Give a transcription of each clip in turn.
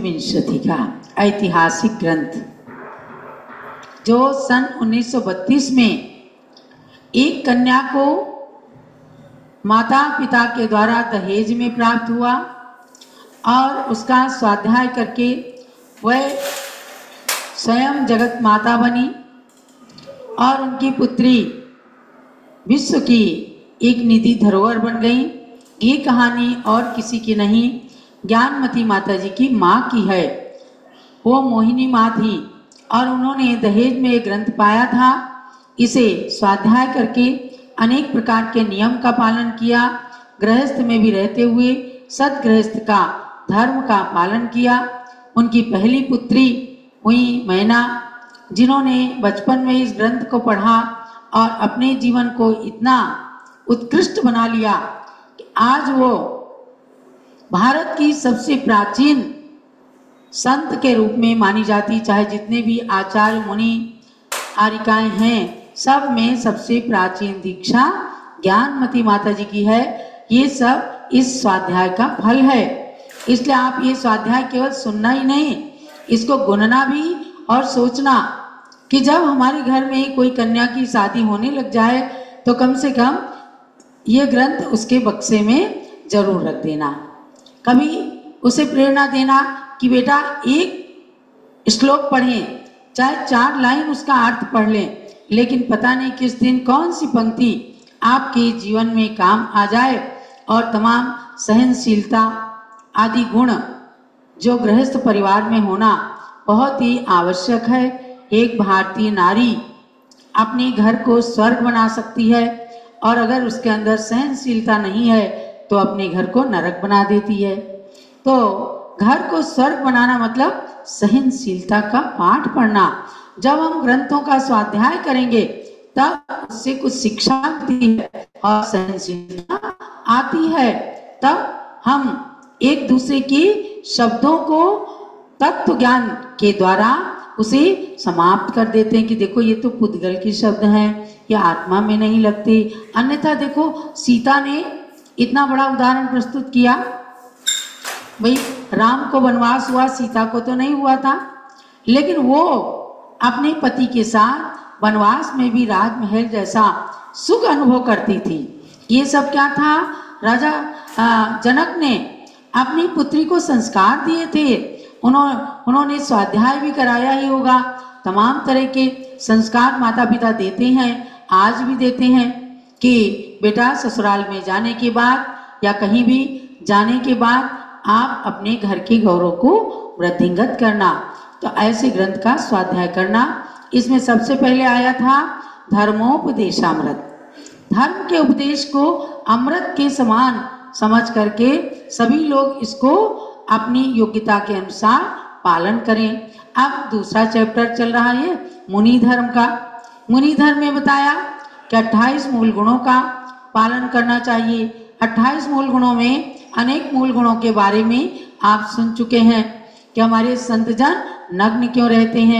पंचविंशति का ऐतिहासिक ग्रंथ जो सन 1932 में एक कन्या को माता पिता के द्वारा दहेज में प्राप्त हुआ और उसका स्वाध्याय करके वह स्वयं जगत माता बनी और उनकी पुत्री विश्व की एक निधि धरोहर बन गई। ये कहानी और किसी की नहीं, ज्ञानमती माता जी की माँ की है। वो मोहिनी माँ थी और उन्होंने दहेज में एक ग्रंथ पाया था। इसे स्वाध्याय करके अनेक प्रकार के नियम का पालन किया। गृहस्थ में भी रहते हुए सदगृहस्थ का धर्म का पालन किया। उनकी पहली पुत्री हुई मैना, जिन्होंने बचपन में इस ग्रंथ को पढ़ा और अपने जीवन को इतना उत्कृष्ट बना लिया कि आज वो भारत की सबसे प्राचीन संत के रूप में मानी जाती। चाहे जितने भी आचार्य मुनि आरिकाएं हैं, सब में सबसे प्राचीन दीक्षा ज्ञानमती माता जी की है। ये सब इस स्वाध्याय का फल है। इसलिए आप ये स्वाध्याय केवल सुनना ही नहीं, इसको गुनना भी और सोचना कि जब हमारे घर में कोई कन्या की शादी होने लग जाए तो कम से कम ये ग्रंथ उसके बक्से में जरूर रख देना। कभी उसे प्रेरणा देना कि बेटा एक श्लोक पढ़ें, चाहे 4 लाइन उसका अर्थ पढ़ लें, लेकिन पता नहीं किस दिन कौन सी पंक्ति आपके जीवन में काम आ जाए और तमाम सहनशीलता आदि गुण जो गृहस्थ परिवार में होना बहुत ही आवश्यक है। एक भारतीय नारी अपने घर को स्वर्ग बना सकती है और अगर उसके अंदर सहनशीलता नहीं है तो अपने घर को नरक बना देती है। तो घर को स्वर्ग बनाना मतलब सहनशीलता का पाठ पढ़ना। जब हम ग्रंथों का स्वाध्याय करेंगे तब उससे कुछ शिक्षा मिलती है और सहनशीलता आती है। तब हम एक दूसरे की शब्दों को तत्व ज्ञान के द्वारा उसे समाप्त कर देते हैं कि देखो ये तो पुद्गल के शब्द हैं, ये आत्मा में नहीं लगते। अन्यथा देखो सीता ने इतना बड़ा उदाहरण प्रस्तुत किया। भाई राम को वनवास हुआ, सीता को तो नहीं हुआ था, लेकिन वो अपने पति के साथ वनवास में भी राजमहल जैसा सुख अनुभव करती थी। ये सब क्या था? राजा जनक ने अपनी पुत्री को संस्कार दिए थे। उन्होंने स्वाध्याय भी कराया ही होगा। तमाम तरह के संस्कार माता पिता देते हैं, आज भी देते हैं कि बेटा ससुराल में जाने के बाद या कहीं भी जाने के बाद आप अपने घर के गौरव को वृद्धिंगत करना। तो ऐसे ग्रंथ का स्वाध्याय करना। इसमें सबसे पहले आया था धर्मोपदेशामृत। धर्म के उपदेश को अमृत के समान समझ करके सभी लोग इसको अपनी योग्यता के अनुसार पालन करें। अब दूसरा चैप्टर चल रहा है मुनि धर्म का। मुनि धर्म में बताया कि 28 मूल गुणों का पालन करना चाहिए। 28 मूल गुणों में अनेक मूल गुणों के बारे में आप सुन चुके हैं कि हमारे संतजन नग्न क्यों रहते हैं।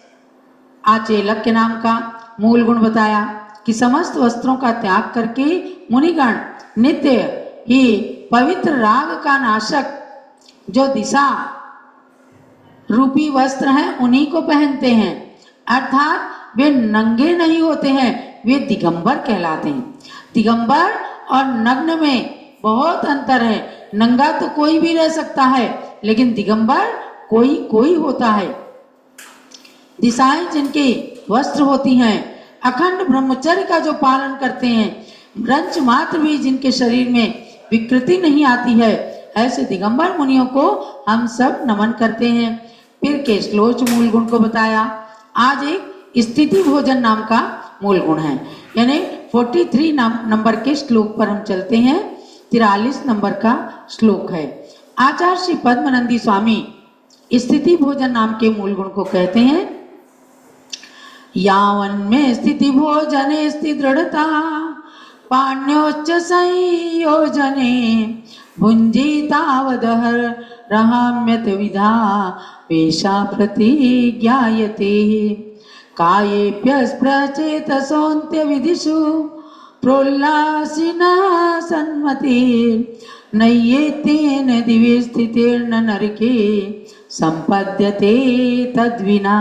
आचेलक के नाम का मूल गुण बताया कि समस्त वस्त्रों का त्याग करके मुनिगण नित्य ही पवित्र राग का नाशक जो दिशा रूपी वस्त्र हैं उन्हीं को पहनते हैं। अर्थात वे नंगे नहीं होते हैं, वे दिगंबर कहलाते हैं। दिगंबर और नग्न में बहुत अंतर है। नंगा तो कोई भी रह सकता है, लेकिन दिगंबर कोई कोई होता है। दिशाएं जिनके वस्त्र होती हैं, अखंड ब्रह्मचर्य का जो पालन करते हैं, रंच मात्र भी जिनके शरीर में विकृति नहीं आती है, ऐसे दिगंबर मुनियों को हम सब नमन करते हैं। फिर केशलोच मूल गुण को बताया। आज एक स्थिति भोजन नाम का मूल गुण है, यानी 43 नंबर के श्लोक पर हम चलते हैं। 43 नंबर का श्लोक है। आचार्य श्री पद्मनंदी स्वामी स्थिति भोजन नाम के मूल गुण को कहते हैं। यावन में स्थिति भोजने स्थिति दृढ़ता पाण्योच्च संयोजने भुंजितावदहर रहाम्यत विधा पेशा प्रतिज्ञायते कायेभ्यस्प्रचेतसोऽन्त्य विधिषु प्रोल्लासिना सन्मतिर्नय्येतेन दिव्य स्थितिर्न नरके संपद्यते तद्विना।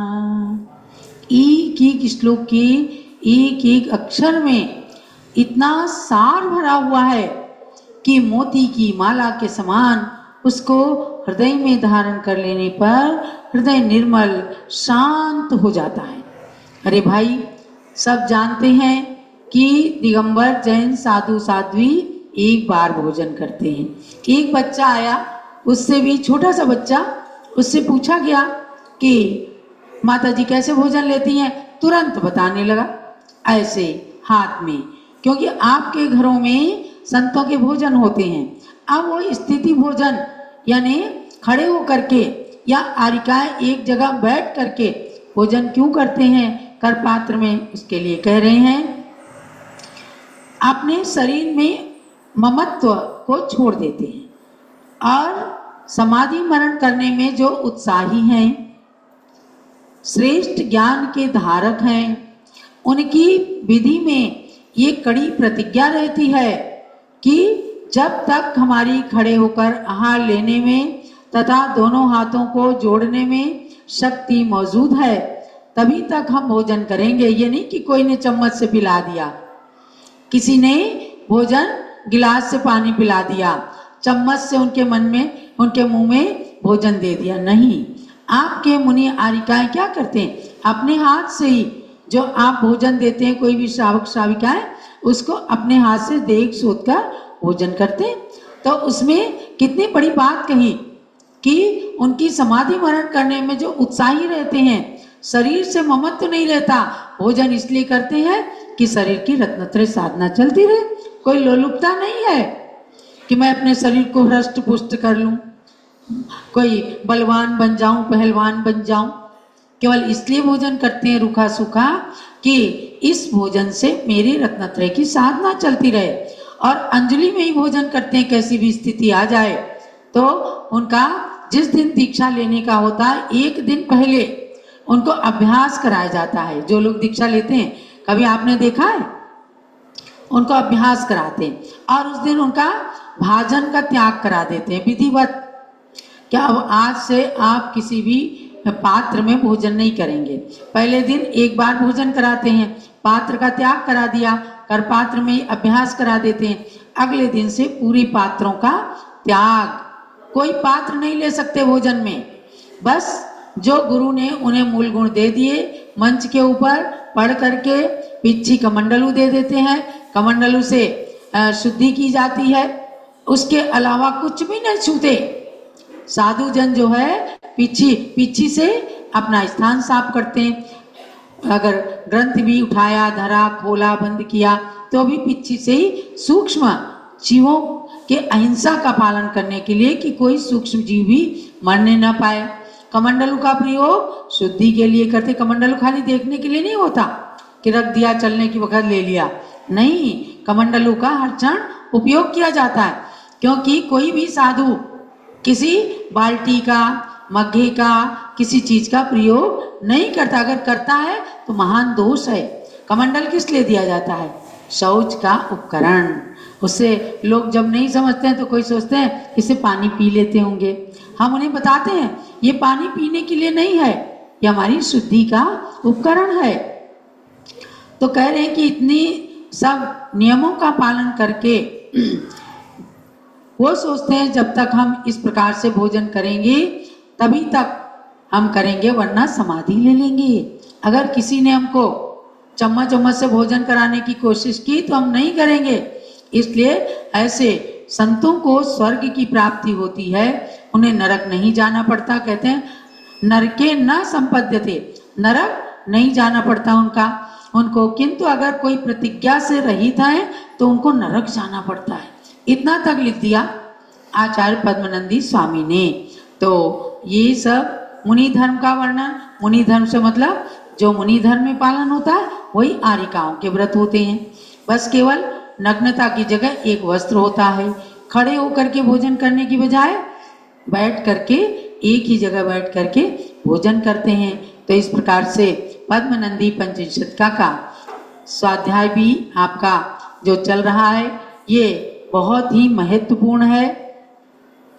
एक एक श्लोक के एक एक अक्षर में इतना सार भरा हुआ है कि मोती की माला के समान उसको हृदय में धारण कर लेने पर हृदय निर्मल शांत हो जाता है। अरे भाई, सब जानते हैं कि दिगंबर जैन साधु साध्वी एक बार भोजन करते हैं। एक बच्चा आया, उससे भी छोटा सा बच्चा, उससे पूछा गया कि माताजी कैसे भोजन लेती हैं, तुरंत बताने लगा ऐसे हाथ में, क्योंकि आपके घरों में संतों के भोजन होते हैं। अब वो स्थिति भोजन यानी खड़े होकर के या आरिकाएं एक जगह बैठ करके भोजन क्यों करते हैं कर पात्र में, उसके लिए कह रहे हैं अपने शरीर में ममत्व को छोड़ देते हैं और समाधि मरण करने में जो उत्साही हैं, श्रेष्ठ ज्ञान के धारक हैं, उनकी विधि में ये कड़ी प्रतिज्ञा रहती है कि जब तक हमारी खड़े होकर आहार लेने में तथा दोनों हाथों को जोड़ने में शक्ति मौजूद है तभी तक हम भोजन करेंगे। ये नहीं कि कोई ने चम्मच से पिला दिया, किसी ने भोजन गिलास से पानी पिला दिया, चम्मच से उनके मन में उनके मुंह में भोजन दे दिया, नहीं। आपके मुनि आरिकाएं क्या करते हैं, अपने हाथ से ही जो आप भोजन देते हैं, कोई भी श्रावक श्राविकाएं उसको अपने हाथ से देख सोच कर भोजन करते हैं। तो उसमें कितनी बड़ी बात कही कि उनकी समाधि मरण करने में जो उत्साही रहते हैं, शरीर से ममत्व नहीं रहता, भोजन इसलिए करते हैं कि शरीर की रत्नत्रय साधना चलती रहे। कोई लोलुपता नहीं है कि मैं अपने शरीर को हृष्ट पुष्ट कर लूं, कोई बलवान बन जाऊं, पहलवान बन जाऊं। केवल इसलिए भोजन करते हैं रूखा सूखा कि इस भोजन से मेरी रत्नत्रय की साधना चलती रहे। और अंजलि में ही भोजन करते हैं, कैसी भी स्थिति आ जाए। तो उनका जिस दिन दीक्षा लेने का होता है, एक दिन पहले उनको अभ्यास कराया जाता है। जो लोग दीक्षा लेते हैं, कभी आपने देखा है, उनको अभ्यास कराते हैं और उस दिन उनका भाजन का त्याग करा देते हैं विधिवत। क्या अब आज से आप किसी भी पात्र में भोजन नहीं करेंगे। पहले दिन एक बार भोजन कराते हैं, पात्र का त्याग करा दिया, कर पात्र में अभ्यास करा देते हैं। अगले दिन से पूरी पात्रों का त्याग, कोई पात्र नहीं ले सकते भोजन में। बस जो गुरु ने उन्हें मूल गुण दे दिए, मंच के ऊपर पढ़ करके पिच्छी कमंडलू दे देते हैं, कमंडलू से शुद्धि की जाती है, उसके अलावा कुछ भी नहीं छूते। साधु जन जो है पिच्छी से अपना स्थान साफ करते हैं। अगर ग्रंथ भी उठाया, धरा, खोला, बंद किया तो भी पिच्छी से ही सूक्ष्म जीवों के अहिंसा का पालन करने के लिए कि कोई सूक्ष्म जीव भी मरने न पाए। कमंडलू का प्रयोग शुद्धि के लिए करते। कमंडलू खाली देखने के लिए नहीं होता कि रख दिया, चलने की वक्त ले लिया, नहीं। कमंडलू का हर क्षण उपयोग किया जाता है, क्योंकि कोई भी साधु किसी बाल्टी का, मग्घे का, किसी चीज का प्रयोग नहीं करता। अगर करता है तो महान दोष है। कमंडल किस लिए दिया जाता है? शौच का उपकरण। उससे लोग जब नहीं समझते हैं तो कोई सोचते हैं इससे पानी पी लेते होंगे। हम उन्हें बताते हैं ये पानी पीने के लिए नहीं है, ये हमारी शुद्धि का उपकरण है। तो कह रहे हैं कि इतनी सब नियमों का पालन करके वो सोचते हैं जब तक हम इस प्रकार से भोजन करेंगे तभी तक हम करेंगे, वरना समाधि ले लेंगे। अगर किसी ने हमको चम्मच चम्मच से भोजन कराने की कोशिश की तो हम नहीं करेंगे। इसलिए ऐसे संतों को स्वर्ग की प्राप्ति होती है, उन्हें नरक नहीं जाना पड़ता। कहते हैं नरके न संपद्यते, नरक नहीं जाना पड़ता उनको। किंतु अगर कोई प्रतिज्ञा से रहित है तो उनको नरक जाना पड़ता है। इतना तक लिख दिया आचार्य पद्मनंदी स्वामी ने। तो ये सब मुनि धर्म का वर्णन। मुनि धर्म से मतलब जो मुनि धर्म में पालन होता है वही आरिकाओं के व्रत होते हैं। बस केवल नग्नता की जगह एक वस्त्र होता है। खड़े होकर के भोजन करने की बजाय बैठ करके एक ही जगह बैठ करके भोजन करते हैं। तो इस प्रकार से पद्मनंदी पंचशतका का स्वाध्याय भी आपका जो चल रहा है ये बहुत ही महत्वपूर्ण है।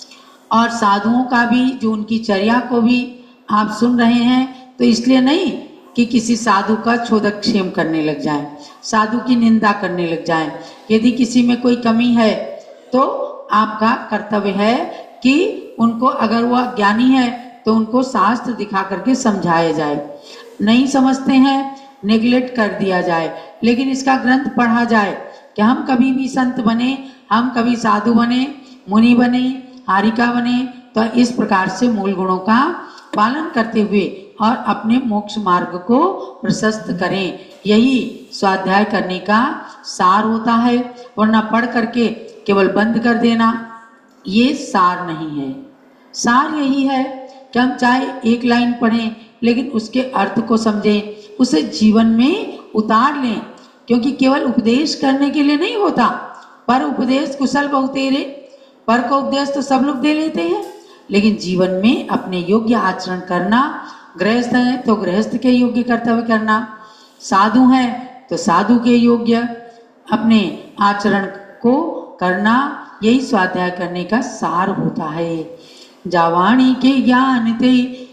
और साधुओं का भी जो उनकी चर्या को भी आप सुन रहे हैं, तो इसलिए नहीं कि किसी साधु का छोदक्षेम करने लग जाएं, साधु की निंदा करने लग जाएं। यदि किसी में कोई कमी है तो आपका कर्तव्य है कि उनको, अगर वह ज्ञानी है तो उनको शास्त्र दिखा करके समझाया जाए। नहीं समझते हैं, नेग्लेक्ट कर दिया जाए, लेकिन इसका ग्रंथ पढ़ा जाए कि हम कभी भी संत बने, हम कभी साधु बने, मुनि बने, हारिका बने, तो इस प्रकार से मूल गुणों का पालन करते हुए और अपने मोक्ष मार्ग को प्रशस्त करें। यही स्वाध्याय करने का सार होता है, वरना पढ़ करके केवल बंद कर देना ये सार नहीं है। सार यही है कि हम चाहे एक लाइन पढ़ें लेकिन उसके अर्थ को समझें, उसे जीवन में उतार लें, क्योंकि केवल उपदेश करने के लिए नहीं होता। पर उपदेश कुशल बहुतेरे, पर का उपदेश तो सब लोग दे लेते हैं, लेकिन जीवन में अपने योग्य आचरण करना, गृहस्थ है तो गृहस्थ के योग्य कर्तव्य करना, साधु है तो साधु के योग्य अपने आचरण को करना, यही स्वाध्याय करने का सार होता है। जावाणी के ज्ञान ते